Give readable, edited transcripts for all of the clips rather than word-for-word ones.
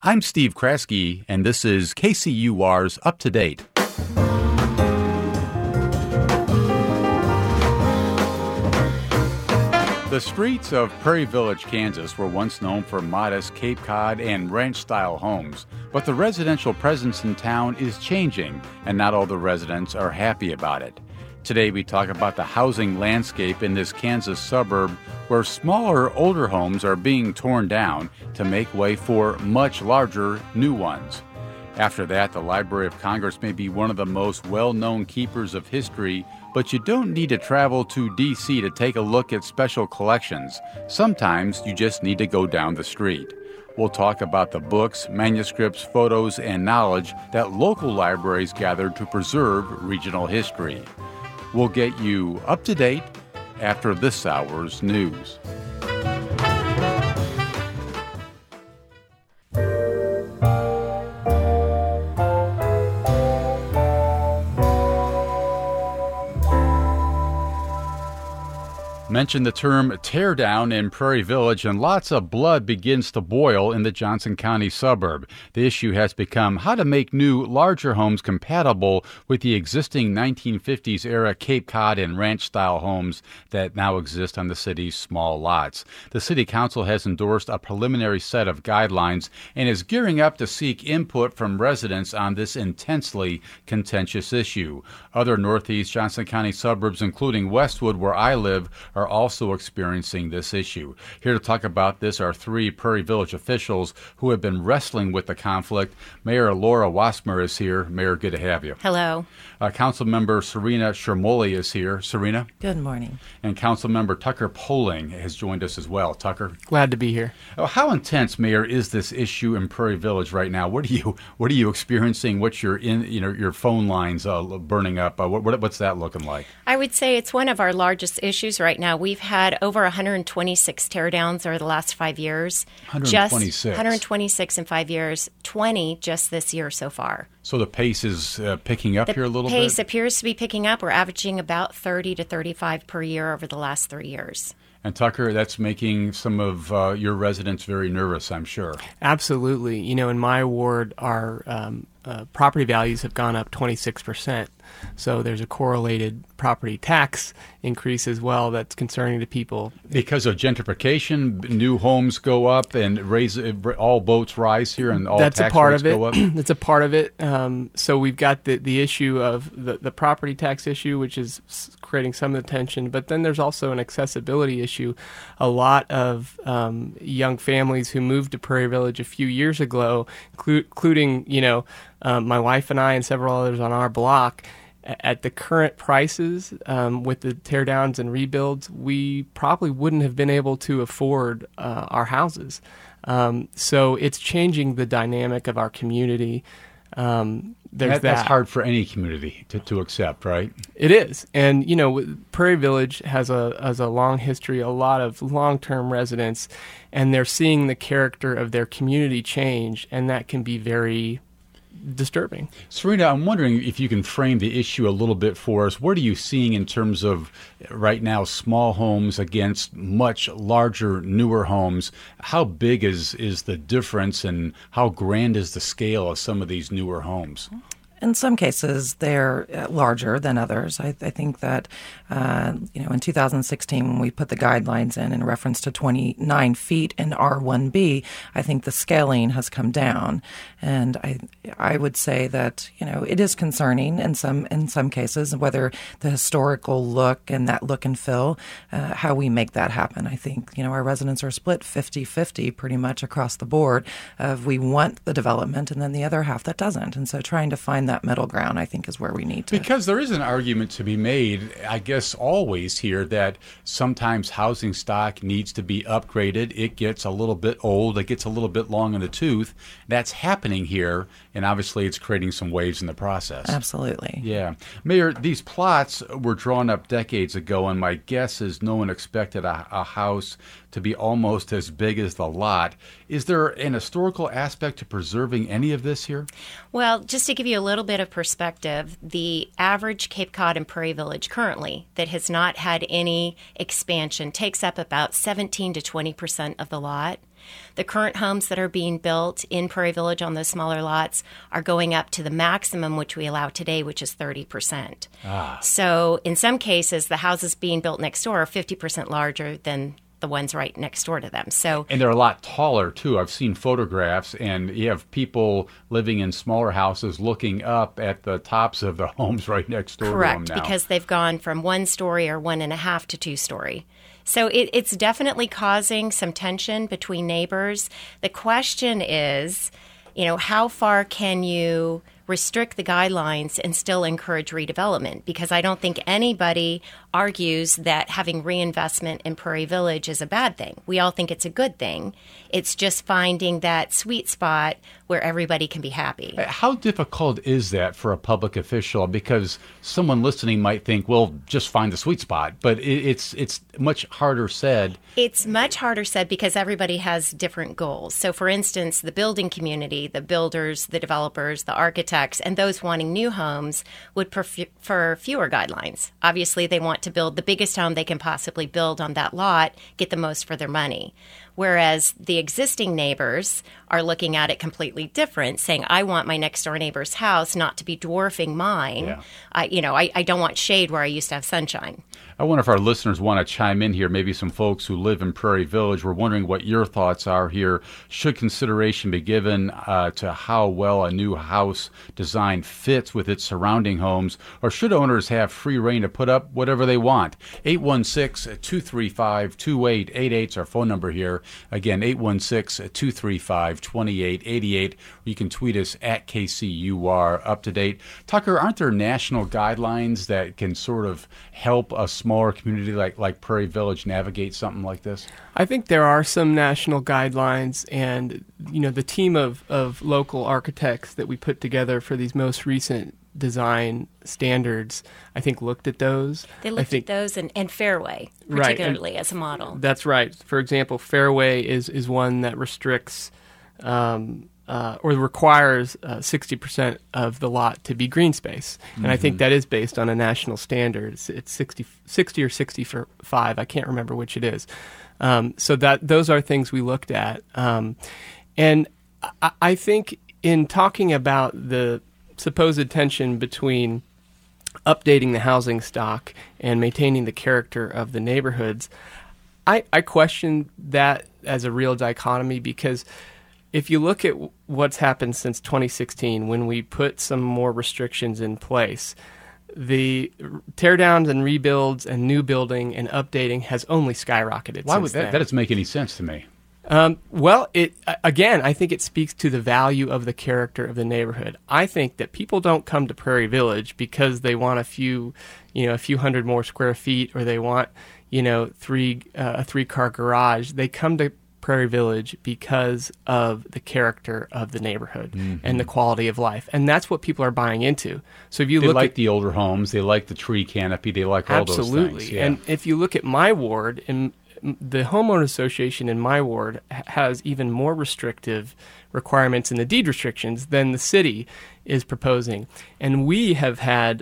I'm Steve Kraske, and this is KCUR's Up to Date. The streets of Prairie Village, Kansas were once known for modest Cape Cod and ranch-style homes, but the residential presence in town is changing, and not all the residents are happy about it. Today we talk about the housing landscape in this Kansas suburb where smaller, older homes are being torn down to make way for much larger, new ones. After that, the Library of Congress may be one of the most well-known keepers of history, but you don't need to travel to D.C. to take a look at special collections. Sometimes you just need to go down the street. We'll talk about the books, manuscripts, photos, and knowledge that local libraries gather to preserve regional history. We'll get you up to date after this hour's news. Mention the term tear down in Prairie Village and lots of blood begins to boil in the Johnson County suburb. The issue has become how to make new, larger homes compatible with the existing 1950s era Cape Cod and ranch-style homes that now exist on the city's small lots. The City Council has endorsed a preliminary set of guidelines and is gearing up to seek input from residents on this intensely contentious issue. Other Northeast Johnson County suburbs, including Westwood, where I live, are also experiencing this issue. Here to talk about this are three Prairie Village officials who have been wrestling with the conflict. Mayor Laura Wasmer is here. Mayor, good to have you. Hello. Councilmember Serena Shermoli is here. Serena. Good morning. And Councilmember Tucker Poling has joined us as well. Tucker. Glad to be here. How intense, Mayor, is this issue in Prairie Village right now? What are you experiencing? What's your phone lines burning up? What's that looking like? I would say it's one of our largest issues right now. We've had over 126 teardowns over the last 5 years. 126? 126 in 5 years, 20 just this year so far. So the pace is picking up here a little bit? The pace appears to be picking up. We're averaging about 30 to 35 per year over the last 3 years. And Tucker, that's making some of your residents very nervous, I'm sure. Absolutely. You know, in my ward, our property values have gone up 26%. So there's a correlated property tax increase as well that's concerning to people. Because of gentrification, new homes go up and all boats rise here and all tax rates go up? That's a part of it. So we've got the issue of the property tax issue, which is creating some of the tension. But then there's also an accessibility issue. A lot of young families who moved to Prairie Village a few years ago, including, my wife and I and several others on our block, at the current prices, with the teardowns and rebuilds, we probably wouldn't have been able to afford our houses. So it's changing the dynamic of our community. That's hard for any community to accept, right? It is. And, Prairie Village has a long history, a lot of long-term residents, and they're seeing the character of their community change, and that can be very disturbing. Serena, I'm wondering if you can frame the issue a little bit for us. What are you seeing in terms of, right now, small homes against much larger, newer homes? How big is the difference, and how grand is the scale of some of these newer homes? In some cases, they're larger than others. I think that, in 2016, when we put the guidelines in reference to 29 feet in R1B, I think the scaling has come down. And I would say that, it is concerning in some cases, whether the historical look and that look and feel, how we make that happen. I think, our residents are split 50-50 pretty much across the board of we want the development and then the other half that doesn't. And so trying to find that middle ground, I think, is where we need to. Because there is an argument to be made, I guess always here, that sometimes housing stock needs to be upgraded. It gets a little bit old. It gets a little bit long in the tooth. That's happening here, and obviously it's creating some waves in the process. Absolutely. Yeah. Mayor, these plots were drawn up decades ago, and my guess is no one expected a house to be almost as big as the lot. Is there an historical aspect to preserving any of this here? Well, just to give you a little bit of perspective, the average Cape Cod and Prairie Village currently that has not had any expansion takes up about 17 to 20% of the lot. The current homes that are being built in Prairie Village on those smaller lots are going up to the maximum which we allow today, which is 30%. So in some cases, the houses being built next door are 50% larger than the ones right next door to them. And they're a lot taller, too. I've seen photographs, and you have people living in smaller houses looking up at the tops of the homes right next door to them now. Correct, because they've gone from 1 story or 1.5 to 2 story. So it's definitely causing some tension between neighbors. The question is, how far can you restrict the guidelines and still encourage redevelopment? Because I don't think anybody argues that having reinvestment in Prairie Village is a bad thing. We all think it's a good thing. It's just finding that sweet spot where everybody can be happy. How difficult is that for a public official? Because someone listening might think, well, just find the sweet spot. But it's much harder said. It's much harder said because everybody has different goals. So, for instance, the building community, the builders, the developers, the architects, and those wanting new homes would prefer fewer guidelines. Obviously, they want to build the biggest home they can possibly build on that lot, get the most for their money. Whereas the existing neighbors are looking at it completely different, saying, I want my next door neighbor's house not to be dwarfing mine. Yeah. I don't want shade where I used to have sunshine. I wonder if our listeners want to chime in here, maybe some folks who live in Prairie Village. We're wondering what your thoughts are here. Should consideration be given to how well a new house design fits with its surrounding homes, or should owners have free rein to put up whatever they want? 816-235-2888 is our phone number here. Again, 816-235-2888. You can tweet us at KCUR Up to Date. Tucker, aren't there national guidelines that can sort of help a smaller community like Prairie Village navigate something like this? I think there are some national guidelines, and the team of local architects that we put together for these most recent design standards, I think, looked at those. They looked at those and Fairway, particularly, right, as a model. That's right. For example, Fairway is one that restricts or requires 60% of the lot to be green space. And I think that is based on a national standard. It's 60 or 65. I can't remember which it is. So those are things we looked at. And I think in talking about the supposed tension between updating the housing stock and maintaining the character of the neighborhoods, I question that as a real dichotomy, because if you look at what's happened since 2016, when we put some more restrictions in place, the teardowns and rebuilds and new building and updating has only skyrocketed. Why would that doesn't make any sense to me? Well, I think it speaks to the value of the character of the neighborhood. I think that people don't come to Prairie Village because they want a few hundred more square feet, or they want, a 3-car garage. They come to Prairie Village because of the character of the neighborhood and the quality of life, and that's what people are buying into. So if you look at the older homes, they like the tree canopy, they like all those things. Absolutely, yeah. And if you look at my ward, the homeowner association in my ward has even more restrictive requirements in the deed restrictions than the city is proposing, and we have had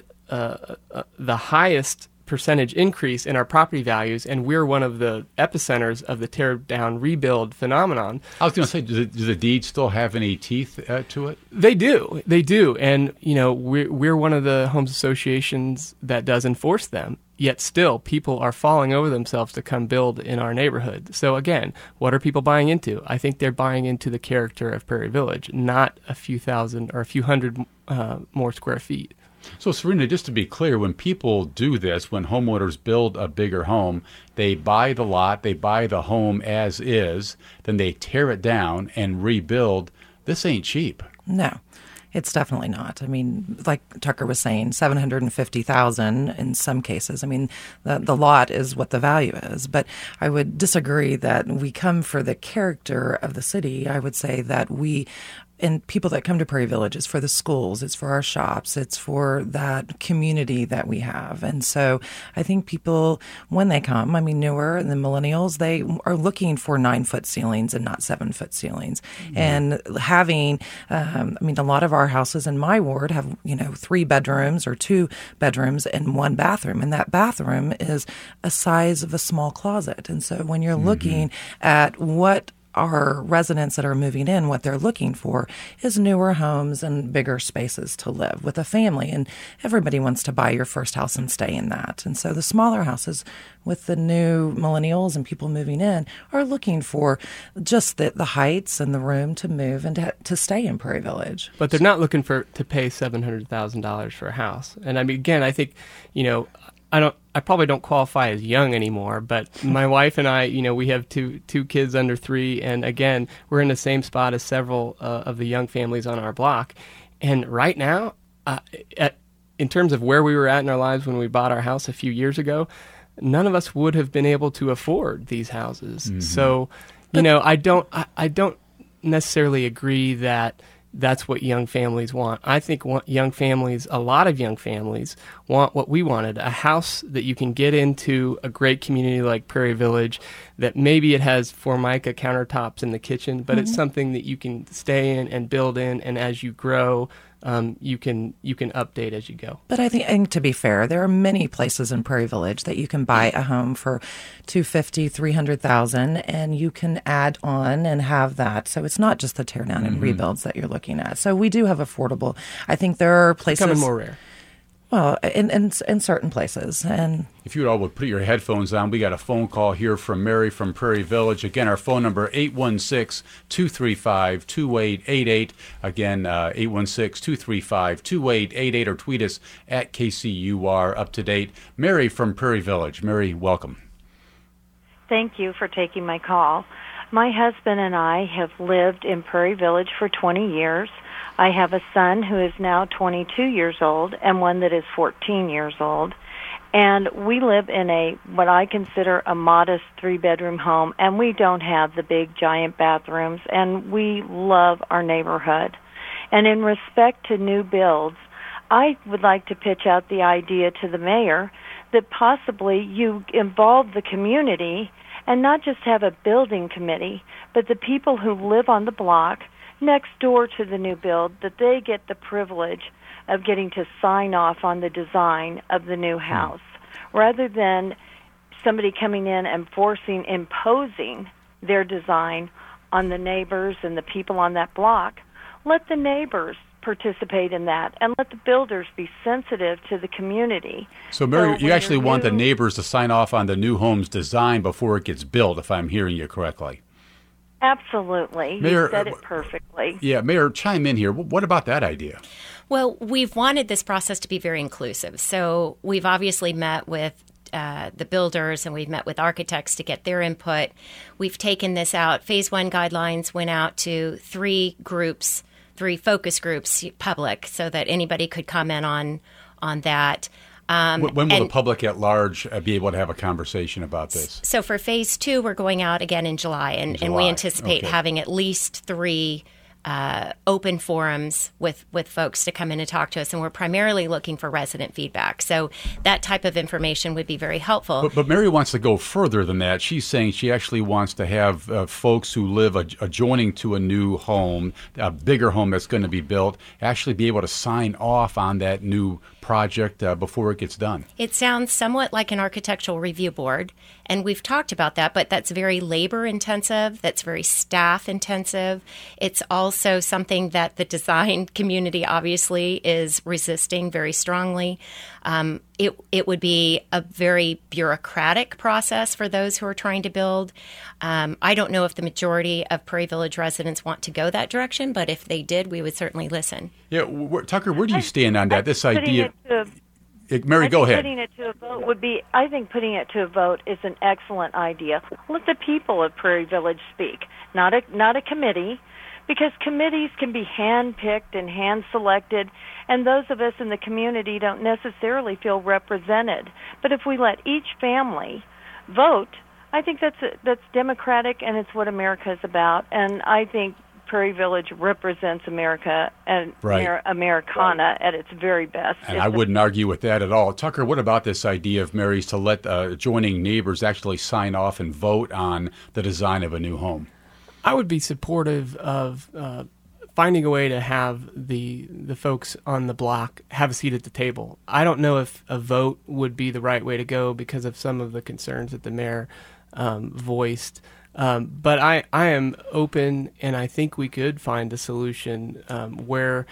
the highest percentage increase in our property values, and we're one of the epicenters of the tear down rebuild phenomenon. I was going to say, do the deeds still have any teeth to it? They do, and we're one of the homes associations that does enforce them. Yet still, people are falling over themselves to come build in our neighborhood. So again, what are people buying into? I think they're buying into the character of Prairie Village, not a few thousand or a few hundred more square feet. So, Serena, just to be clear, when people do this, when homeowners build a bigger home, they buy the lot, they buy the home as is, then they tear it down and rebuild. This ain't cheap. No, it's definitely not. I mean, like Tucker was saying, $750,000 in some cases. I mean, the lot is what the value is. But I would disagree that we come for the character of the city. I would say that and people that come to Prairie Village, it's for the schools, it's for our shops, it's for that community that we have. And so I think people, when they come, newer and the millennials, they are looking for 9-foot ceilings and not 7-foot ceilings. Mm-hmm. And having, a lot of our houses in my ward have, 3 bedrooms or 2 bedrooms and 1 bathroom. And that bathroom is a size of a small closet. And so when you're looking at what our residents that are moving in, what they're looking for is newer homes and bigger spaces to live with a family. And everybody wants to buy your first house and stay in that. And so the smaller houses with the new millennials and people moving in are looking for just the heights and the room to move and to stay in Prairie Village. But they're not looking to pay $700,000 for a house. And I mean, again, I think, I probably don't qualify as young anymore, but my wife and I, we have two kids under 3, and again, we're in the same spot as several of the young families on our block. And right now, in terms of where we were at in our lives when we bought our house a few years ago, none of us would have been able to afford these houses. Mm-hmm. So, I don't necessarily agree that that's what young families want. I think a lot of young families want what we wanted, a house that you can get into, a great community like Prairie Village, that maybe it has Formica countertops in the kitchen, but it's something that you can stay in and build in, and as you grow, you can update as you go. But I think, to be fair, there are many places in Prairie Village that you can buy a home for $250,000, $300,000, and you can add on and have that. So it's not just the tear down and rebuilds that you're looking at. So we do have affordable. I think there are places becoming more rare. Well, in certain places. And if you all would put your headphones on, we got a phone call here from Mary from Prairie Village. Again, our phone number, 816-235-2888. Again, 816-235-2888, or tweet us at KCUR Up to Date. Mary from Prairie Village. Mary, welcome. Thank you for taking my call. My husband and I have lived in Prairie Village for 20 years. I have a son who is now 22 years old and one that is 14 years old. And we live in what I consider a modest 3-bedroom home, and we don't have the big giant bathrooms, and we love our neighborhood. And in respect to new builds, I would like to pitch out the idea to the mayor that possibly you involve the community and not just have a building committee, but the people who live on the block next door to the new build, that they get the privilege of getting to sign off on the design of the new house, rather than somebody coming in and imposing their design on the neighbors and the people on that block. Let the neighbors participate in that, and let the builders be sensitive to the community. So, Mary, you actually want the neighbors to sign off on the new home's design before it gets built, if I'm hearing you correctly. Absolutely. Mayor, you said it perfectly. Yeah, Mayor, chime in here. What about that idea? Well, we've wanted this process to be very inclusive. So we've obviously met with the builders, and we've met with architects to get their input. We've taken this out. Phase 1 guidelines went out to 3 focus groups, public, so that anybody could comment on that. When will the public at large be able to have a conversation about this? So for Phase 2, we're going out again in July, and we anticipate having at least 3 open forums with folks to come in and talk to us, and we're primarily looking for resident feedback. So that type of information would be very helpful. But Mary wants to go further than that. She's saying she actually wants to have folks who live adjoining to a new home, a bigger home that's going to be built, actually be able to sign off on that new project before it gets done. It sounds somewhat like an architectural review board, and we've talked about that, but that's very labor intensive, that's very staff intensive. It's also something that the design community obviously is resisting very strongly. It would be a very bureaucratic process for those who are trying to build. I don't know if the majority of Prairie Village residents want to go that direction, but if they did, we would certainly listen. Yeah, Tucker, where do you stand on that? This idea. Mary, go ahead. Putting it to a vote I think putting it to a vote is an excellent idea. Let the people of Prairie Village speak, not a committee, because committees can be hand-picked and hand-selected, and those of us in the community don't necessarily feel represented. But if we let each family vote, I think that's democratic, and it's what America is about. And I think Prairie Village represents America and Americana at its very best. And I wouldn't argue with that at all. Tucker, what about this idea of Mary's to let adjoining neighbors actually sign off and vote on the design of a new home? I would be supportive of finding a way to have the folks on the block have a seat at the table. I don't know if a vote would be the right way to go because of some of the concerns that the mayor voiced. But I am open, and I think we could find a solution where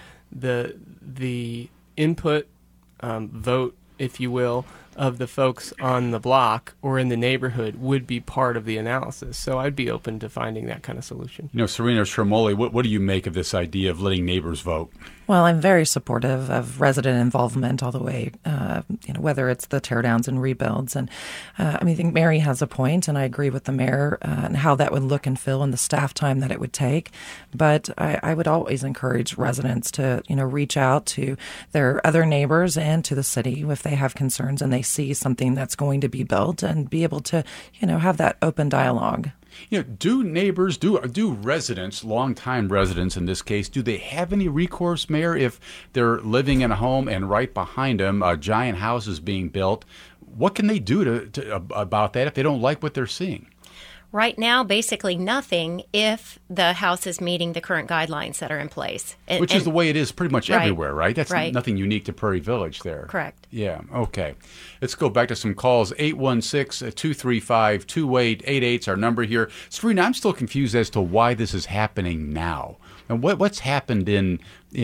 the input vote, if you will, of the folks on the block or in the neighborhood would be part of the analysis. So I'd be open to finding that kind of solution. Serena Chermoli, what do you make of this idea of letting neighbors vote? Well, I'm very supportive of resident involvement all the way, whether it's the teardowns and rebuilds. And I think Mary has a point, and I agree with the mayor and how that would look and feel and the staff time that it would take. But I would always encourage residents to, reach out to their other neighbors and to the city if they have concerns and they see something that's going to be built, and be able to, have that open dialogue. Do neighbors, do residents, longtime residents in this case, do they have any recourse, Mayor, if they're living in a home and right behind them a giant house is being built? What can they do to about that if they don't like what they're seeing? Right now, basically nothing if the house is meeting the current guidelines that are in place. Which is the way it is pretty much right, everywhere, right? That's right. Nothing unique to Prairie Village there. Correct. Yeah, okay. Let's go back to some calls. 816-235-2888 is our number here. Serena, I'm still confused as to why this is happening now. And what's happened in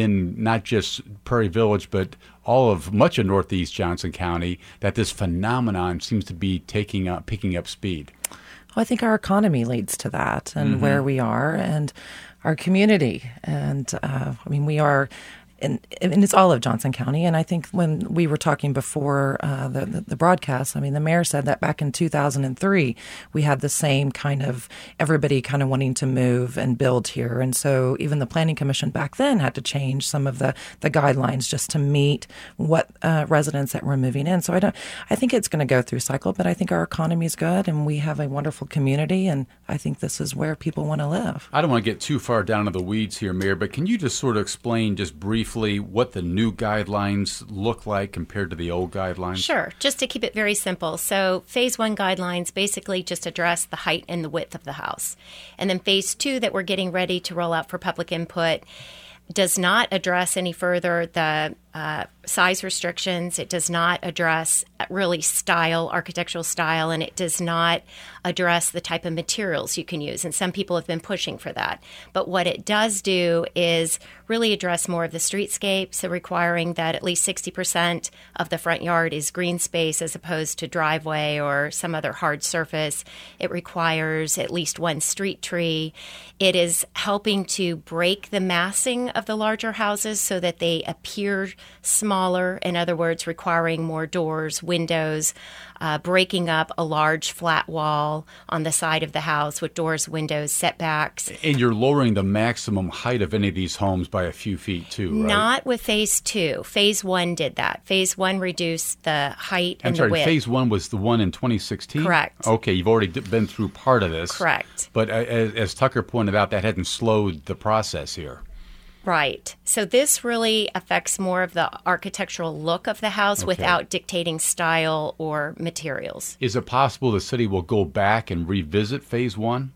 not just Prairie Village, but much of Northeast Johnson County, that this phenomenon seems to be picking up speed? Well, I think our economy leads to that, and where we are, and our community. And we are, and it's all of Johnson County. And I think when we were talking before the broadcast, the mayor said that back in 2003, we had the same kind of everybody kind of wanting to move and build here. And so even the Planning Commission back then had to change some of the guidelines just to meet what residents that were moving in. So I think it's going to go through cycle, but I think our economy is good and we have a wonderful community. And I think this is where people want to live. I don't want to get too far down into the weeds here, Mayor, but can you just sort of explain just briefly what the new guidelines look like compared to the old guidelines? Sure. Just to keep it very simple. So Phase 1 guidelines basically just address the height and the width of the house. And then Phase 2 that we're getting ready to roll out for public input does not address any further the size restrictions. It does not address really architectural style, and it does not address the type of materials you can use. And some people have been pushing for that. But what it does do is really address more of the streetscape, so requiring that at least 60% of the front yard is green space as opposed to driveway or some other hard surface. It requires at least one street tree. It is helping to break the massing of the larger houses so that they appear smaller, in other words, requiring more doors, windows, breaking up a large flat wall on the side of the house with doors, windows, setbacks. And you're lowering the maximum height of any of these homes by a few feet too, right? Not with Phase 2. Phase 1 did that. Phase 1 reduced the height and the width. Phase 1 was the one in 2016? Correct. Okay, you've already been through part of this. Correct. But as Tucker pointed out, that hadn't slowed the process here. Right. So this really affects more of the architectural look of the house without dictating style or materials. Is it possible the city will go back and revisit Phase 1?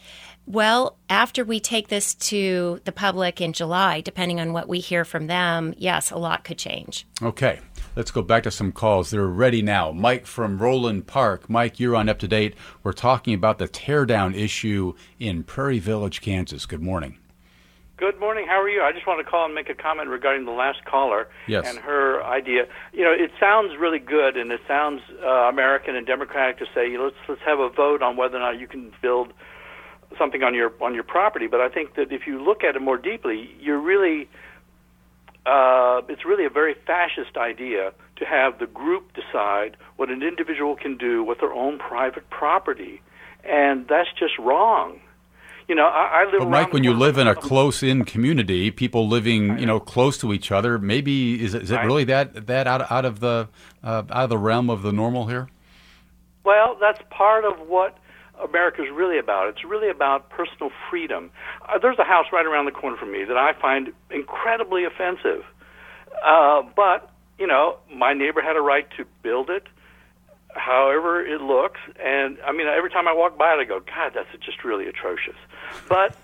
Well, after we take this to the public in July, depending on what we hear from them, yes, a lot could change. Okay. Let's go back to some calls. They're ready now. Mike from Roland Park. Mike, you're on Up to Date. We're talking about the teardown issue in Prairie Village, Kansas. Good morning. Good morning. How are you? I just want to call and make a comment regarding the last caller and her idea. It sounds really good, and it sounds American and democratic to say, let's have a vote on whether or not you can build something on your property. But I think that if you look at it more deeply, you're really it's really a very fascist idea to have the group decide what an individual can do with their own private property, and that's just wrong. I live. But Mike, when you live in a close-in community, people living, close to each other, maybe is it really that out of the realm of the normal here? Well, that's part of what America is really about. It's really about personal freedom. There's a house right around the corner from me that I find incredibly offensive, but my neighbor had a right to build it however it looks, and every time I walk by it, I go, God, that's just really atrocious. But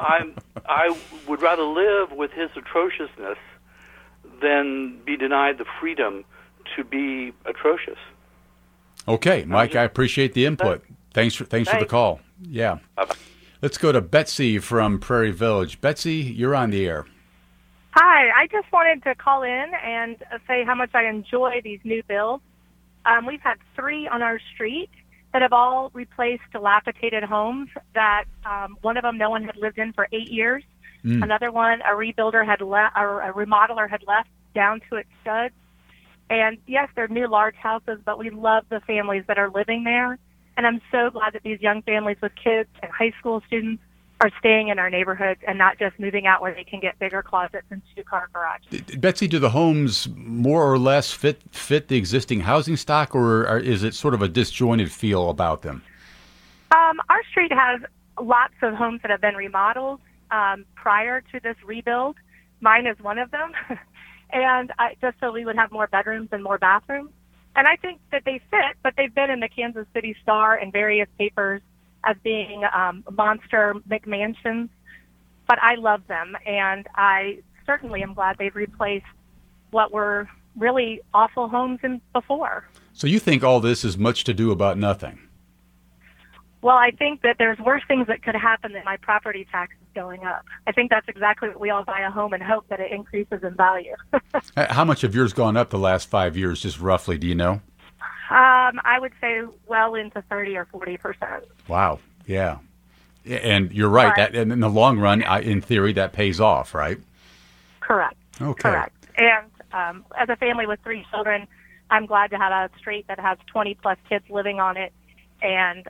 I would rather live with his atrociousness than be denied the freedom to be atrocious. Okay, Mike, I appreciate the input. Thanks for the call. Yeah. Bye-bye. Let's go to Betsy from Prairie Village. Betsy, you're on the air. Hi, I just wanted to call in and say how much I enjoy these new builds. We've had 3 on our street that have all replaced dilapidated homes that one of them no one had lived in for 8 years. Another one, a rebuilder had or a remodeler had left down to its studs. And yes, they're new large houses, but we love the families that are living there. And I'm so glad that these young families with kids and high school students are staying in our neighborhoods and not just moving out where they can get bigger closets and 2-car garages. Betsy, do the homes more or less fit the existing housing stock, or is it sort of a disjointed feel about them? Our street has lots of homes that have been remodeled prior to this rebuild. Mine is one of them. And just so we would have more bedrooms and more bathrooms. And I think that they fit, but they've been in the Kansas City Star and various papers as being monster McMansions. But I love them, and I certainly am glad they've replaced what were really awful homes before. So you think all this is much to do about nothing? Well, I think that there's worse things that could happen than my property taxes going up. I think that's exactly what we all buy a home and hope that it increases in value. How much have yours gone up the last 5 years, just roughly, do you know? I would say well into 30 or 40%. Wow, yeah. And you're right, that in the long run, in theory, that pays off, right? Correct. Okay. Correct. And as a family with 3 children, I'm glad to have a street that has 20-plus kids living on it. And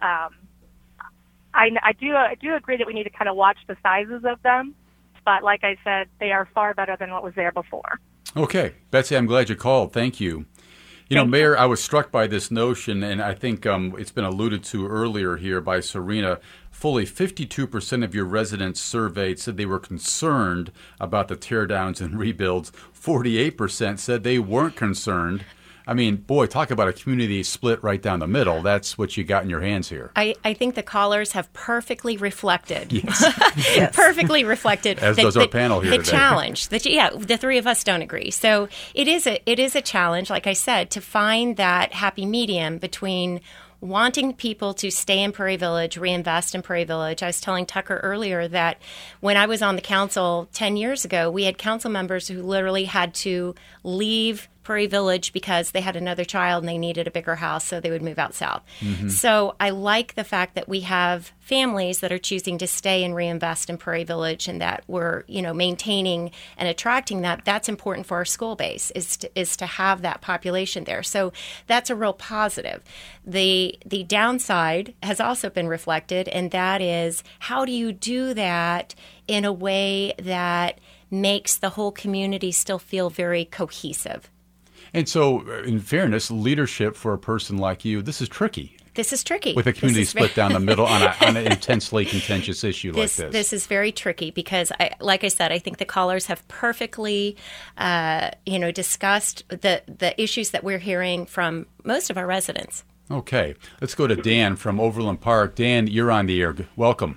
I do agree that we need to kind of watch the sizes of them, but like I said, they are far better than what was there before. Okay. Betsy, I'm glad you called. Thank you. You know, Mayor, I was struck by this notion, and I think it's been alluded to earlier here by Serena. Fully 52% of your residents surveyed said they were concerned about the teardowns and rebuilds. 48% said they weren't concerned. I mean, boy, talk about a community split right down the middle. That's what you got in your hands here. I think the callers have perfectly reflected. Yes. Perfectly reflected. As does our panel here today. The challenge. The 3 of us don't agree. So it is a challenge, like I said, to find that happy medium between wanting people to stay in Prairie Village, reinvest in Prairie Village. I was telling Tucker earlier that when I was on the council 10 years ago, we had council members who literally had to leave Prairie Village because they had another child and they needed a bigger house, so they would move out south. Mm-hmm. So I like the fact that we have families that are choosing to stay and reinvest in Prairie Village, and that we're, maintaining and attracting that. That's important for our school base, is to have that population there. So that's a real positive. The downside has also been reflected, and that is, how do you do that in a way that makes the whole community still feel very cohesive? And so, in fairness, leadership for a person like you, this is tricky. This is tricky. With a community split down the middle on an intensely contentious issue like this. This is very tricky because, like I said, I think the callers have perfectly, discussed the issues that we're hearing from most of our residents. Okay. Let's go to Dan from Overland Park. Dan, you're on the air. Welcome.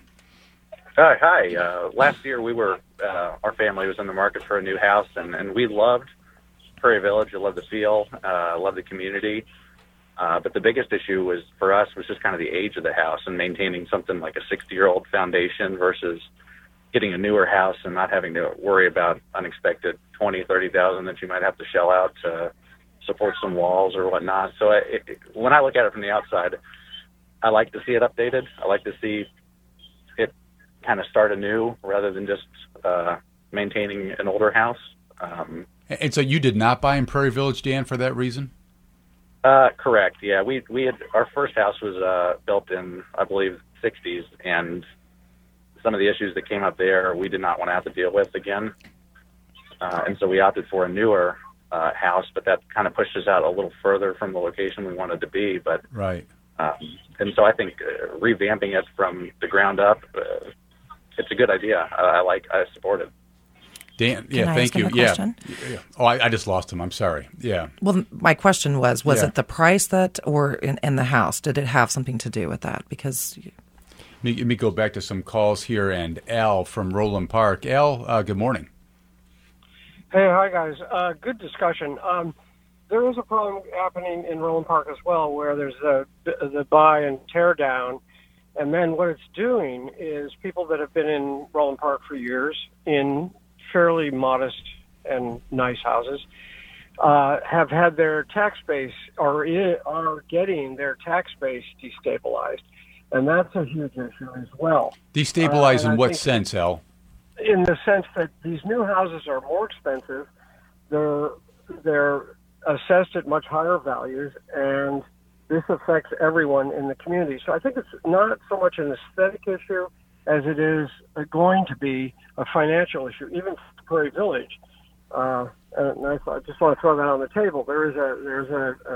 Hi. Last year, our family was in the market for a new house, and we loved Prairie Village. I love the feel, love the community. But the biggest issue for us was just kind of the age of the house and maintaining something like a 60-year-old foundation versus getting a newer house and not having to worry about unexpected $20,000, $30,000 that you might have to shell out to support some walls or whatnot. So when I look at it from the outside, I like to see it updated. I like to see it kind of start anew rather than just maintaining an older house. And so you did not buy in Prairie Village, Dan, for that reason? Correct. Yeah, we had our first house was built in, I believe, 60s, and some of the issues that came up there we did not want to have to deal with again, and so we opted for a newer house. But that kind of pushed us out a little further from the location we wanted to be. But right. And so I think revamping it from the ground up, it's a good idea. I support it. Dan, thank you. Yeah. Oh, I just lost him. I'm sorry. Yeah. Well, my question was it the price or in the house? Did it have something to do with that? Because let me go back to some calls here. And Al from Roland Park. Al, good morning. Hey, hi guys. Good discussion. there is a problem happening in Roland Park as well, where there's the buy and tear down. And then what it's doing is people that have been in Roland Park for years in fairly modest and nice houses have had their tax base or are getting their tax base destabilized. And that's a huge issue as well. Destabilized in what sense, Al? In the sense that these new houses are more expensive. They're assessed at much higher values, and this affects everyone in the community. So I think it's not so much an aesthetic issue as it is going to be a financial issue, even for Prairie Village. And I just want to throw that on the table. There's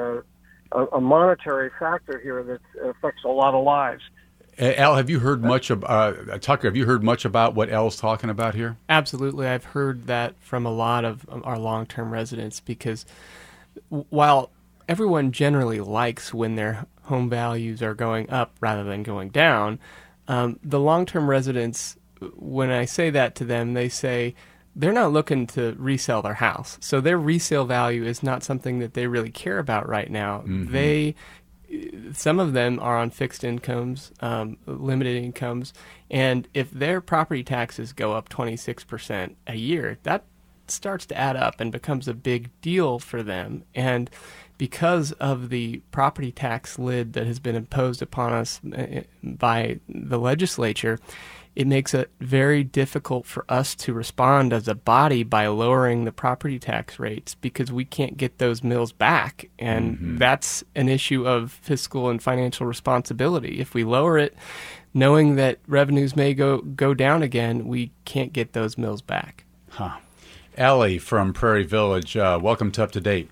a monetary factor here that affects a lot of lives. Al, have you heard much Tucker? Have you heard much about what Al's talking about here? Absolutely, I've heard that from a lot of our long-term residents, because while everyone generally likes when their home values are going up rather than going down, the long-term residents, when I say that to them, they say they're not looking to resell their house. So their resale value is not something that they really care about right now. Mm-hmm. Some of them are on fixed incomes, limited incomes, and if their property taxes go up 26% a year, that starts to add up and becomes a big deal for them. And because of the property tax lid that has been imposed upon us by the legislature, it makes it very difficult for us to respond as a body by lowering the property tax rates, because we can't get those mills back. And that's an issue of fiscal and financial responsibility. If we lower it, knowing that revenues may go down again, we can't get those mills back. Allie from Prairie Village, welcome to Up to Date.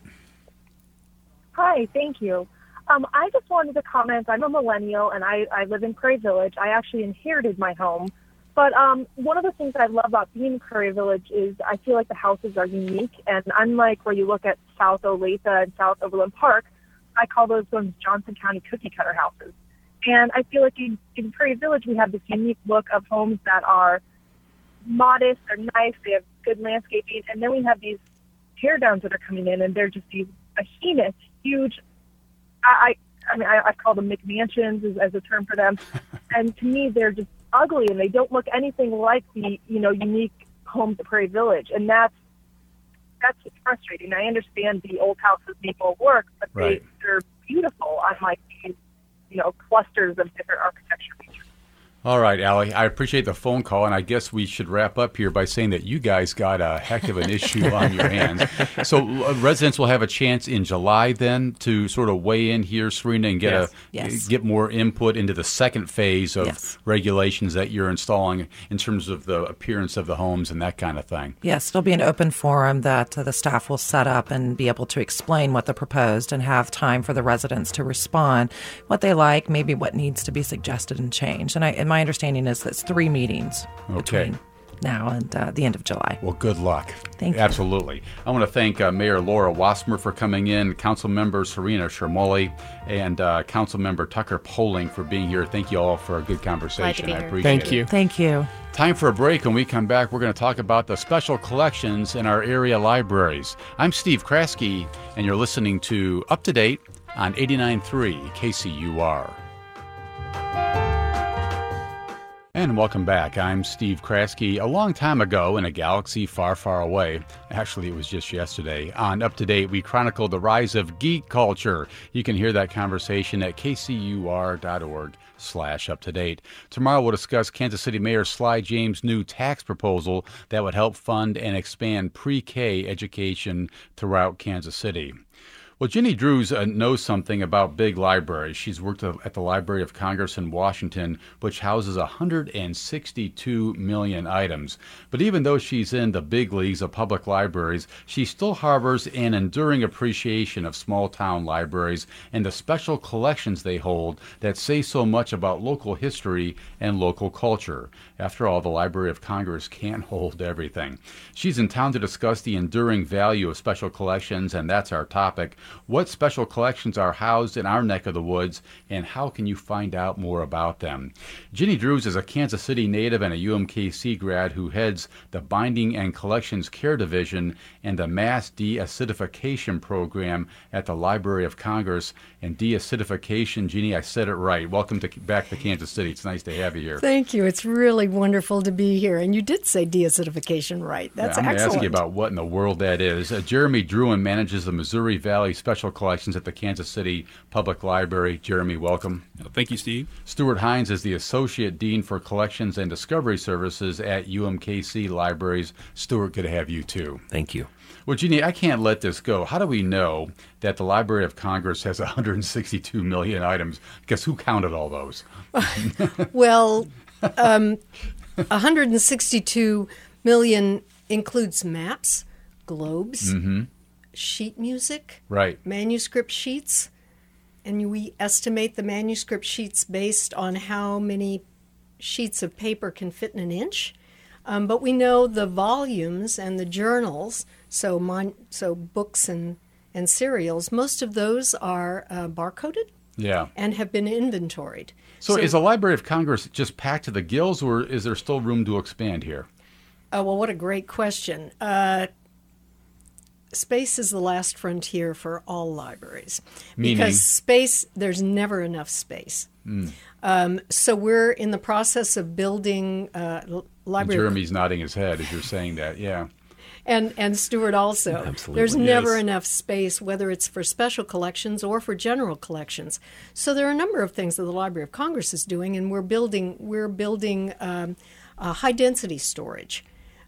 Hi, thank you. I just wanted to comment. I'm a millennial, and I live in Prairie Village. I actually inherited my home. But one of the things I love about being in Prairie Village is I feel like the houses are unique. And unlike where you look at South Olathe and South Overland Park, I call those ones Johnson County cookie-cutter houses. And I feel like in Prairie Village, we have this unique look of homes that are modest, they're nice, they have good landscaping. And then we have these tear-downs that are coming in, and they're just these behemoth, huge, I've called them McMansions as a term for them. And to me, they're just ugly, and they don't look anything like the, unique homes at Prairie Village. And that's frustrating. I understand the old houses need more work, but they're beautiful, unlike these, clusters of different architecture features. All right, Allie, I appreciate the phone call, and I guess we should wrap up here by saying that you guys got a heck of an issue on your hands. So residents will have a chance in July then to sort of weigh in here, Serena, and get more input into the second phase of regulations that you're installing in terms of the appearance of the homes and that kind of thing. Yes, there'll be an open forum that the staff will set up and be able to explain what the proposed and have time for the residents to respond, what they like, maybe what needs to be suggested and changed. And my understanding is that's 3 meetings between now and the end of July. Well, good luck. Thank you. Absolutely. I want to thank Mayor Laura Wasmer for coming in, Councilmember Serena Shermulli, and Councilmember Tucker Poling for being here. Thank you all for a good conversation. I appreciate it. Thank you. Time for a break. When we come back, we're going to talk about the special collections in our area libraries. I'm Steve Kraske, and you're listening to Up to Date on 89.3 KCUR. And welcome back. I'm Steve Kraske. A long time ago in a galaxy far, far away, actually it was just yesterday, on Up to Date, we chronicled the rise of geek culture. You can hear that conversation at kcur.org/uptodate. Tomorrow we'll discuss Kansas City Mayor Sly James' new tax proposal that would help fund and expand pre-K education throughout Kansas City. Well, Ginny Drews knows something about big libraries. She's worked at the Library of Congress in Washington, which houses 162 million items. But even though she's in the big leagues of public libraries, she still harbors an enduring appreciation of small-town libraries and the special collections they hold that say so much about local history and local culture. After all, the Library of Congress can't hold everything. She's in town to discuss the enduring value of special collections, and that's our topic. what special collections are housed in our neck of the woods, and how can you find out more about them. Ginny Drews is a Kansas City native and a UMKC grad who heads the Binding and Collections Care Division and the Mass Deacidification Program at the Library of Congress. And deacidification, Ginny, I said it right. Welcome back to Kansas City. It's nice to have you here. Thank you. It's really wonderful to be here. And you did say deacidification right. That's I'm excellent. I'm going to ask you about what in the world that is. Jeremy Druin manages the Missouri Valley Special Collections at the Kansas City Public Library. Jeremy, welcome. Thank you, Steve. Stuart Hines is the Associate Dean for Collections and Discovery Services at UMKC Libraries. Stuart, good to have you too. Thank you. Well, Jeannie, I can't let this go. How do we know that the Library of Congress has 162 million items? Because who counted all those? Well, 162 million includes maps, globes, sheet music, right, manuscript sheets, and we estimate the manuscript sheets based on how many sheets of paper can fit in an inch. But we know the volumes and the journals, so books and serials, most of those are barcoded and have been inventoried. So is the Library of Congress just packed to the gills, or is there still room to expand here? Well, what a great question. Space is the last frontier for all libraries. Meaning? Because space, there's never enough space. So we're in the process of building library. Jeremy's nodding his head as you're saying that, yeah. And Stuart also. Absolutely. There's never enough space, whether it's for special collections or for general collections. So there are a number of things that the Library of Congress is doing, and we're building high density storage,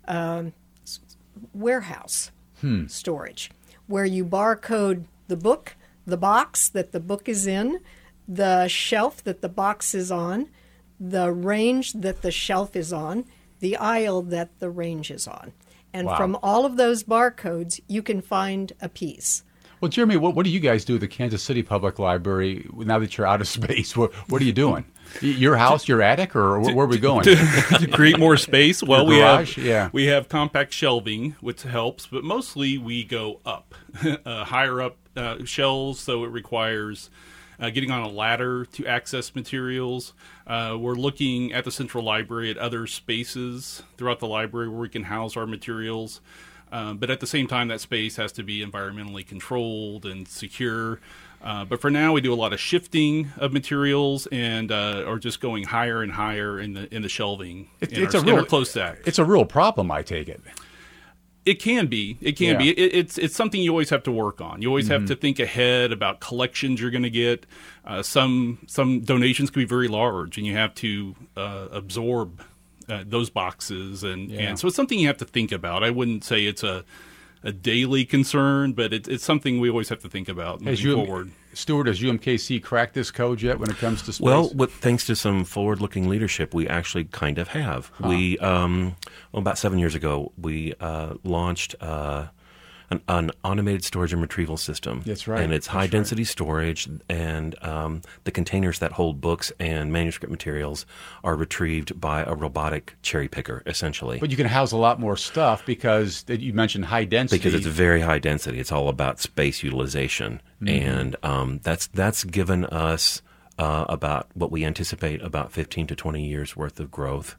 warehouse storage, where you barcode the book, the box that the book is in, the shelf that the box is on, the range that the shelf is on, the aisle that the range is on. And from all of those barcodes, you can find a piece. Well, Jeremy, what do you guys do at the Kansas City Public Library now that you're out of space? What are you doing? Your house, your attic, or where are we going? To create more space? Well, we have compact shelving, which helps, but mostly we go up, higher up shelves, so it requires getting on a ladder to access materials. We're looking at the Central Library at other spaces throughout the library where we can house our materials. But at the same time, that space has to be environmentally controlled and secure. But for now, we do a lot of shifting of materials and are just going higher and higher in the shelving. It's a closed stack. It's a real problem, I take it. It can be. It's something you always have to work on. You always have to think ahead about collections you're going to get. Some donations can be very large, and you have to absorb those boxes, and so it's something you have to think about. I wouldn't say it's a daily concern, but it's something we always have to think about moving forward. Stuart, has UMKC cracked this code yet when it comes to space? Well, thanks to some forward-looking leadership, we actually kind of have. We, about 7 years ago, we launched an automated storage and retrieval system. That's right. And it's high-density storage, and the containers that hold books and manuscript materials are retrieved by a robotic cherry picker, essentially. But you can house a lot more stuff because you mentioned high density. Because it's very high density. It's all about space utilization. And that's given us about what we anticipate about 15 to 20 years worth of growth.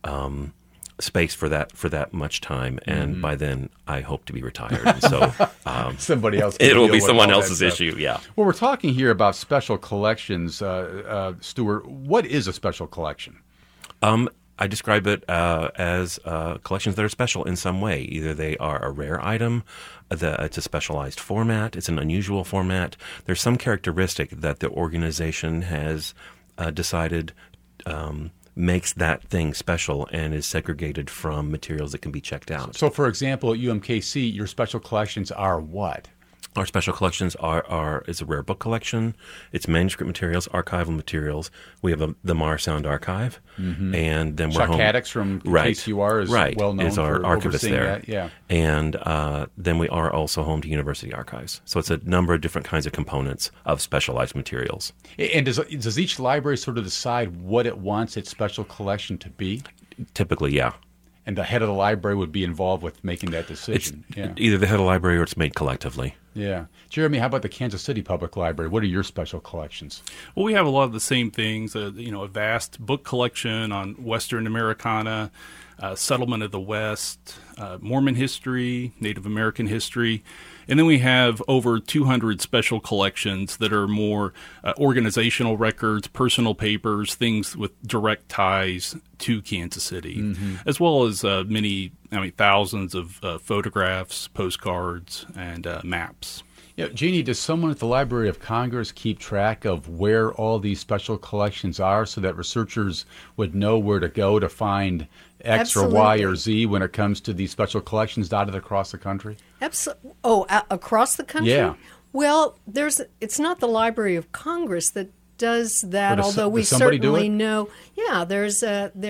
Space for that much time, and by then I hope to be retired. And so somebody else. It will be someone else's issue. Yeah. Well, we're talking here about special collections, Stuart. What is a special collection? I describe it as collections that are special in some way. Either they are a rare item, it's a specialized format, it's an unusual format. There's some characteristic that the organization has decided makes that thing special and is segregated from materials that can be checked out. So, for example, at UMKC, your special collections are what? Our special collections is a rare book collection. It's manuscript materials, archival materials. We have the Mar Sound Archive, and then Chuck Haddix from KCUR is well known is our for archivist there. That, yeah. And then we are also home to university archives. So it's a number of different kinds of components of specialized materials. And does each library sort of decide what it wants its special collection to be? Typically, yeah. And the head of the library would be involved with making that decision. It's either the head of the library or it's made collectively. Yeah. Jeremy, how about the Kansas City Public Library? What are your special collections? Well, we have a lot of the same things, a vast book collection on Western Americana, settlement of the West, Mormon history, Native American history. And then we have over 200 special collections that are more organizational records, personal papers, things with direct ties to Kansas City, as well as thousands of photographs, postcards, and maps. Yeah, Jeannie, does someone at the Library of Congress keep track of where all these special collections are so that researchers would know where to go to find X Absolutely. or Y or Z when it comes to these special collections dotted across the country? Across the country? Yeah. Well, it's not the Library of Congress that does that, although we somebody certainly know. Yeah, there is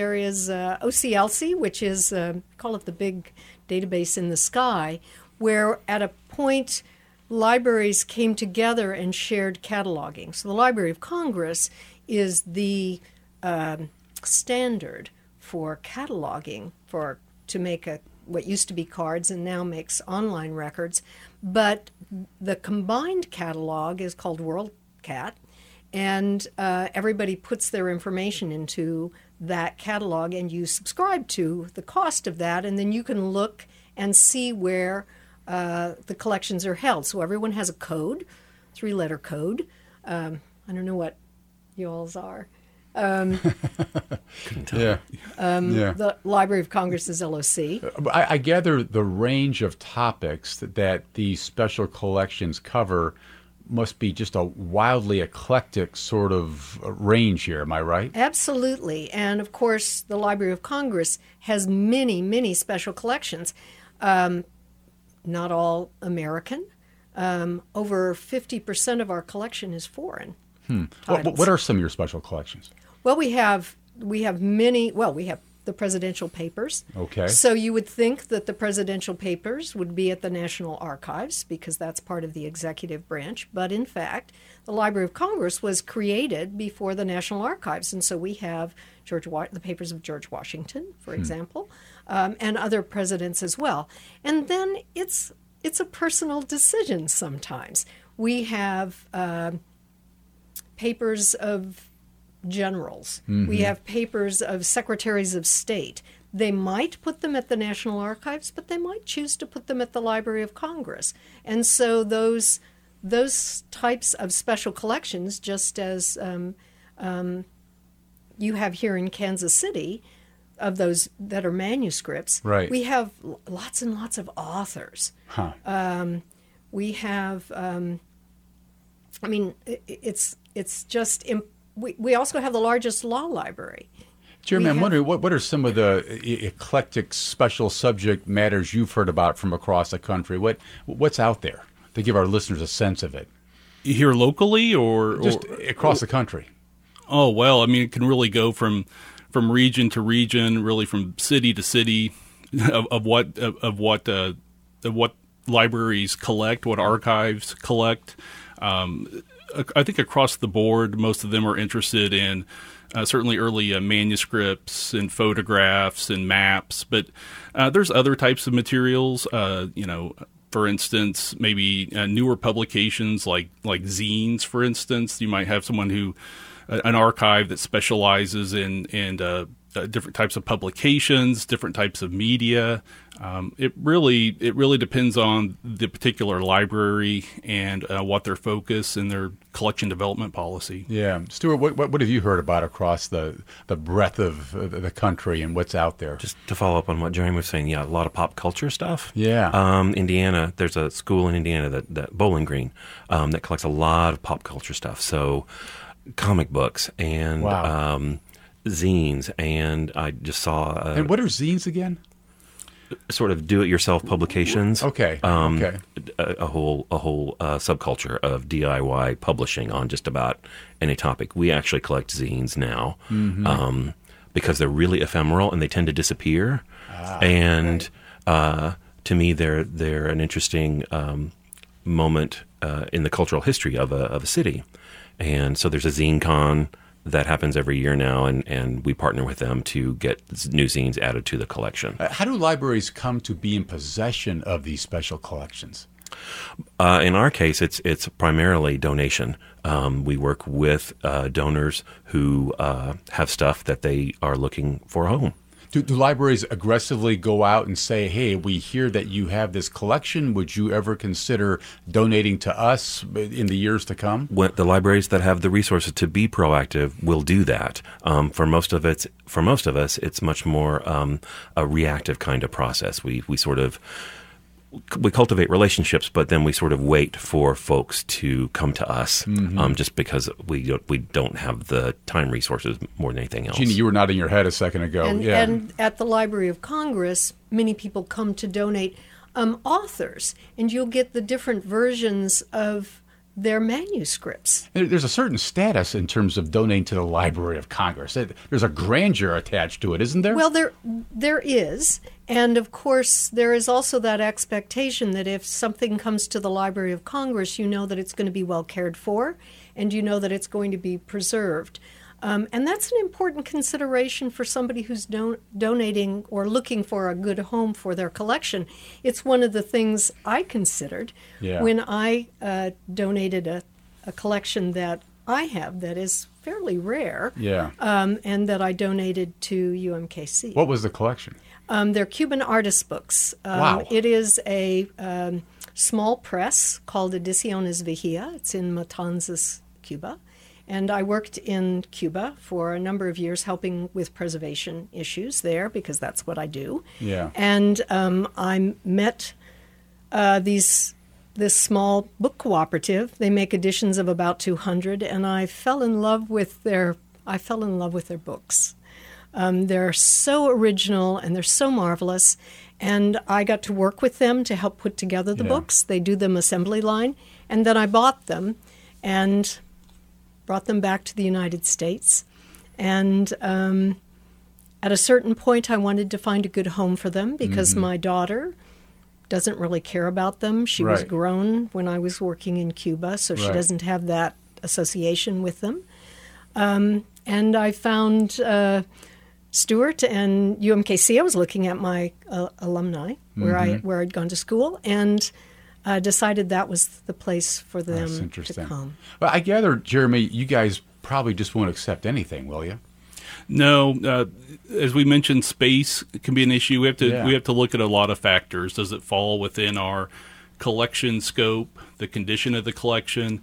OCLC, which is call it the big database in the sky, where at a point libraries came together and shared cataloging. So the Library of Congress is the standard for cataloging to make what used to be cards and now makes online records. But the combined catalog is called WorldCat, and everybody puts their information into that catalog, and you subscribe to the cost of that, and then you can look and see where the collections are held. So everyone has a code, 3-letter code. I don't know what y'all's are. Couldn't tell. The Library of Congress is LOC. I gather the range of topics that these special collections cover must be just a wildly eclectic sort of range here. Am I right? Absolutely. And, of course, the Library of Congress has many, many special collections. Not all American. Over 50% of our collection is foreign. What are some of your special collections? Well, we have many. Well, we have the presidential papers. Okay. So you would think that the presidential papers would be at the National Archives because that's part of the executive branch. But in fact, the Library of Congress was created before the National Archives, and so we have the papers of George Washington, for example, and other presidents as well. And then it's a personal decision sometimes. We have papers of generals. We have papers of secretaries of state. They might put them at the National Archives, but they might choose to put them at the Library of Congress. And so those types of special collections, just as you have here in Kansas City, of those that are manuscripts, right. We have lots and lots of authors. We have, it's just, we also have the largest law library. Jeremy, I'm wondering, what are some of the eclectic special subject matters you've heard about from across the country? What's out there to give our listeners a sense of it? Here locally or just across the country? Oh, well, I mean, it can really go from region to region, really from city to city, of what libraries collect, what archives collect. I think across the board, most of them are interested in certainly early manuscripts and photographs and maps, but there's other types of materials. For instance, maybe newer publications like zines. For instance, you might have someone an archive that specializes in different types of publications, different types of media. It really depends on the particular library and what their focus and their collection development policy. Yeah, Stuart, what have you heard about across the breadth of the country and what's out there? Just to follow up on what Jeremy was saying, a lot of pop culture stuff. Yeah. Indiana, there's a school in Indiana that Bowling Green that collects a lot of pop culture stuff. So comic books and zines, and I just saw. And what are zines again? Sort of do-it-yourself publications. Okay. A whole subculture of DIY publishing on just about any topic. We actually collect zines now because they're really ephemeral and they tend to disappear. And to me, they're an interesting moment in the cultural history of a city. And so there's a zine con that happens every year now, and we partner with them to get new zines added to the collection. How do libraries come to be in possession of these special collections? In our case, it's primarily donation. We work with donors who have stuff that they are looking for a home. Do libraries aggressively go out and say, hey, we hear that you have this collection. Would you ever consider donating to us in the years to come? The libraries that have the resources to be proactive will do that. For most of us, it's much more a reactive kind of process. We cultivate relationships, but then we sort of wait for folks to come to us, just because we don't have the time resources more than anything else. Jeannie, you were nodding your head a second ago. And at the Library of Congress, many people come to donate authors, and you'll get the different versions of their manuscripts. There's a certain status in terms of donating to the Library of Congress. There's a grandeur attached to it, isn't there? Well, there is. And, of course, there is also that expectation that if something comes to the Library of Congress, you know that it's going to be well cared for, and you know that it's going to be preserved. And that's an important consideration for somebody who's donating or looking for a good home for their collection. It's one of the things I considered when I donated a collection that I have that is fairly rare, and that I donated to UMKC. What was the collection? They're Cuban artist books. Wow. It is a small press called Ediciones Vigía. It's in Matanzas, Cuba. And I worked in Cuba for a number of years helping with preservation issues there because that's what I do. Yeah. And I met this small book cooperative. They make editions of about 200, and I fell in love with their books. They're so original and they're so marvelous, and I got to work with them to help put together the books. They do them assembly line, and then I bought them and brought them back to the United States. And at a certain point, I wanted to find a good home for them because my daughter doesn't really care about them. She was grown when I was working in Cuba, so she doesn't have that association with them. And I found Stewart and UMKC. I was looking at my alumni where I'd gone to school, and decided that was the place for them to come. Well, I gather, Jeremy, you guys probably just won't accept anything, will you? No. As we mentioned, space can be an issue. We have to look at a lot of factors. Does it fall within our collection scope, the condition of the collection?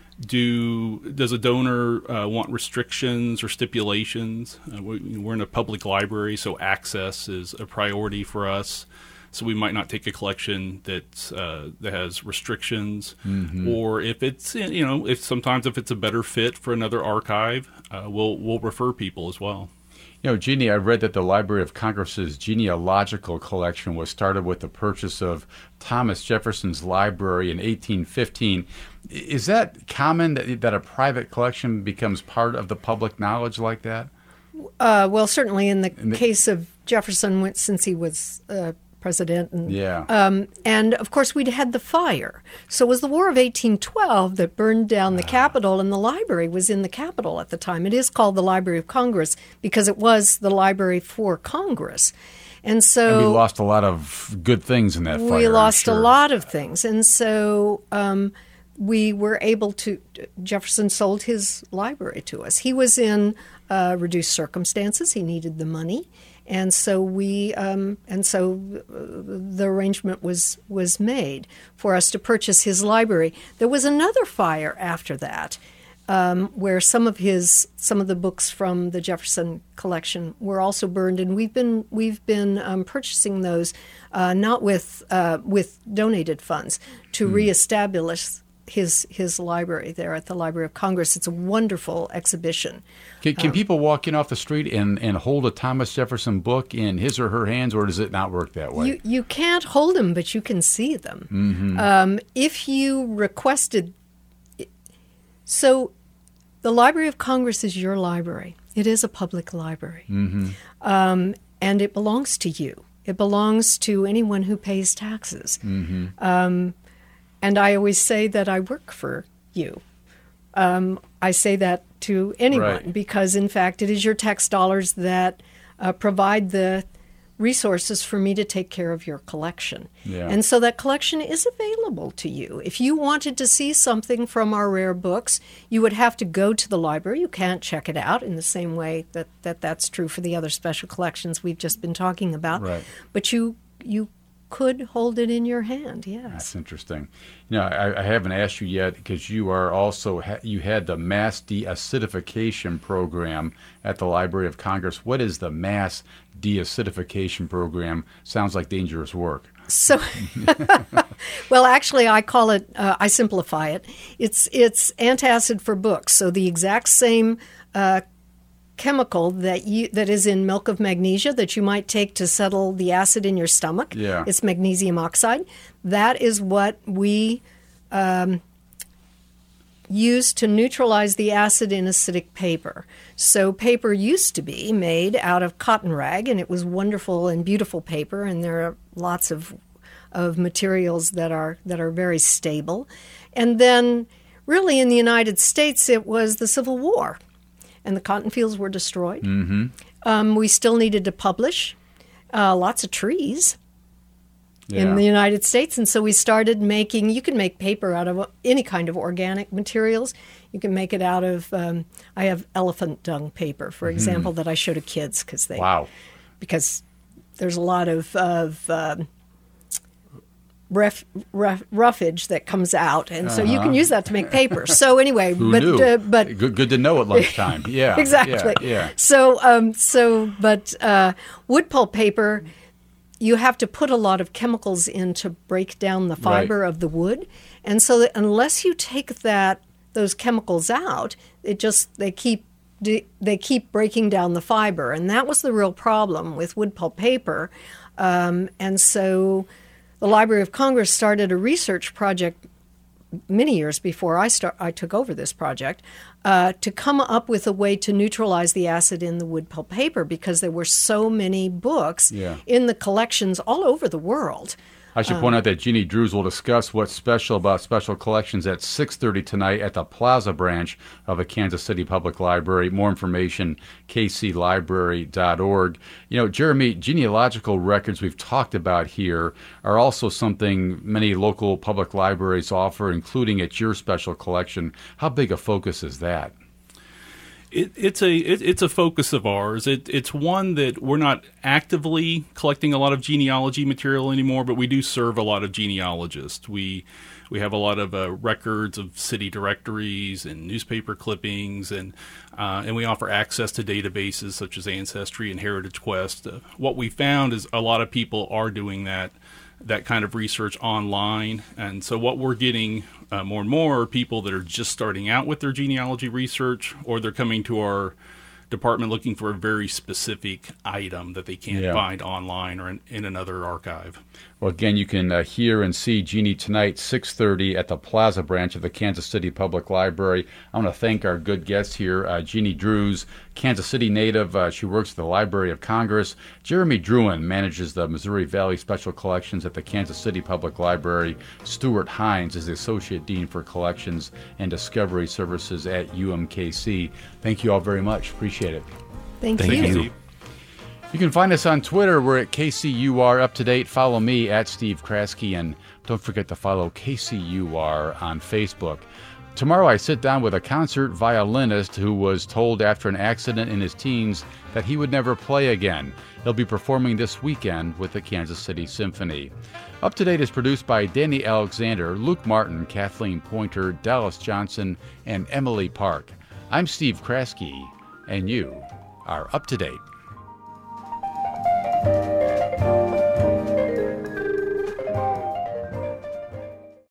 Does a donor want restrictions or stipulations? We're in a public library, so access is a priority for us. So we might not take a collection that has restrictions, or if it's if it's a better fit for another archive, we'll refer people as well. Jeannie, I read that the Library of Congress's genealogical collection was started with the purchase of Thomas Jefferson's library in 1815. Is that common that a private collection becomes part of the public knowledge like that? Well, certainly in the case of Jefferson, since he was president. And of course, we'd had the fire. So it was the War of 1812 that burned down the Capitol, and the library was in the Capitol at the time. It is called the Library of Congress because it was the library for Congress. And we lost a lot of good things in that fire. We lost a lot of things. And so we were able to, Jefferson sold his library to us. He was in reduced circumstances. He needed the money. And so the arrangement was made for us to purchase his library. There was another fire after that, where some of the books from the Jefferson collection were also burned, and we've been purchasing those not with donated funds to reestablish his library there at the Library of Congress. It's a wonderful exhibition. Can people walk in off the street and hold a Thomas Jefferson book in his or her hands, or does it not work that way? You can't hold them, but you can see them. If you requested... So the Library of Congress is your library. It is a public library. And it belongs to you. It belongs to anyone who pays taxes. And I always say that I work for you. I say that to anyone because, in fact, it is your tax dollars that provide the resources for me to take care of your collection. Yeah. And so that collection is available to you. If you wanted to see something from our rare books, you would have to go to the library. You can't check it out in the same way that's true for the other special collections we've just been talking about. Right. But you could hold it in your hand, yes. That's interesting. You know, I haven't asked you yet because you are also you had the mass deacidification program at the Library of Congress. What is the mass deacidification program? Sounds like dangerous work. So, well, actually, I call it. I simplify it. It's antacid for books. So the exact same chemical that is in milk of magnesia that you might take to settle the acid in your stomach. Yeah. It's magnesium oxide. That is what we use to neutralize the acid in acidic paper. So paper used to be made out of cotton rag, and it was wonderful and beautiful paper, and there are lots of materials that are very stable. And then really in the United States it was the Civil War. And the cotton fields were destroyed. Mm-hmm. We still needed to publish lots of trees in the United States. And so we started making, you can make paper out of any kind of organic materials. You can make it out of, I have elephant dung paper, for example, that I show to kids because there's a lot of roughage that comes out, and so you can use that to make paper. So anyway, but good to know at lunchtime. Yeah, exactly. Yeah. So wood pulp paper, you have to put a lot of chemicals in to break down the fiber of the wood, and so that unless you take those chemicals out, they keep breaking down the fiber, and that was the real problem with wood pulp paper, and so. The Library of Congress started a research project many years before I took over this project to come up with a way to neutralize the acid in the wood pulp paper because there were so many books in the collections all over the world. I should point out that Jeannie Drews will discuss what's special about special collections at 6:30 tonight at the Plaza branch of the Kansas City Public Library. More information, kclibrary.org. You know, Jeremy, genealogical records we've talked about here are also something many local public libraries offer, including at your special collection. How big a focus is that? It's a focus of ours. It's one that we're not actively collecting a lot of genealogy material anymore, but we do serve a lot of genealogists. We have a lot of records of city directories and newspaper clippings, and we offer access to databases such as Ancestry and Heritage Quest. What we found is a lot of people are doing that kind of research online, and so what we're getting more and more are people that are just starting out with their genealogy research, or they're coming to our department looking for a very specific item that they can't find online or in another archive. Well, again, you can hear and see Jeannie tonight, 6:30 at the Plaza branch of the Kansas City Public Library. I want to thank our good guest here, Jeannie Drews, Kansas City native. She works at the Library of Congress. Jeremy Druin manages the Missouri Valley Special Collections at the Kansas City Public Library. Stuart Hines is the Associate Dean for Collections and Discovery Services at UMKC. Thank you all very much. Appreciate it. Thank you. You can find us on Twitter. We're at KCUR Up to Date. Follow me at Steve Kraske, and don't forget to follow KCUR on Facebook. Tomorrow I sit down with a concert violinist who was told after an accident in his teens that he would never play again. He'll be performing this weekend with the Kansas City Symphony. Up to Date is produced by Danny Alexander, Luke Martin, Kathleen Pointer, Dallas Johnson, and Emily Park. I'm Steve Kraske, and you are Up to Date.